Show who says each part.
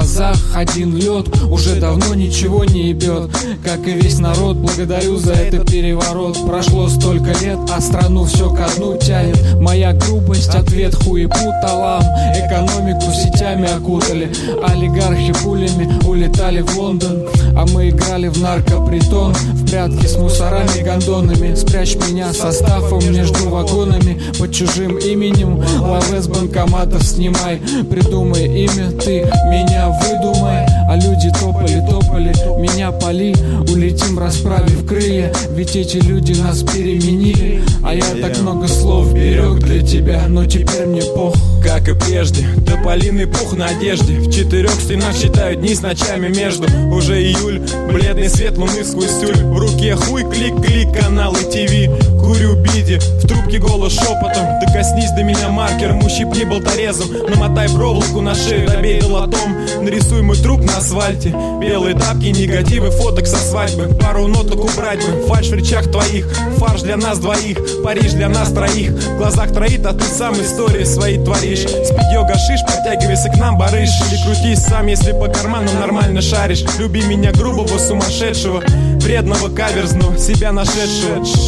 Speaker 1: глазах один лед, уже давно ничего не ебет. Как и весь народ, благодарю за это переворот. Прошло столько лет, а страну все ко дну тянет. Моя грубость, ответ хуепуталам. Экономику сетями окутали, олигархи пулями улетали в Лондон, а мы играли в наркопритон, в прятки с мусорами и гондонами. Спрячь меня составом между вагонами, под чужим именем лаве с банкоматов снимай. Придумай имя, ты меня выдумай. А люди топали, меня пали. Улетим, расправив крылья, ведь эти люди нас переменили. А я так много слов берег для тебя, но теперь мне пох.
Speaker 2: Как и прежде, тополиный пух на одежде. В 4 стенах считаю дни с ночами между. Уже июль, бледный свет луны сквозь тюль. В руке хуй, клик-клик, каналы ТВ. Курю биди, в трубке голос шепотом. Докоснись до меня маркером, ущипни болторезом. Намотай проволоку на шею, добей долотом. Нарисуй мой труп на асфальте. Белые тапки, негативы, фоток со свадьбы. Пару ноток убрать бы, фальшь в речах твоих. Фарш для нас двоих, Париж для нас троих. В глазах троит, а ты сам истории свои творишь. Спид йога шиш, подтягивайся к нам, барыш. Или крутись сам, если по карманам нормально шаришь. Люби меня грубого, сумасшедшего, вредного, каверзного, себя нашедшего.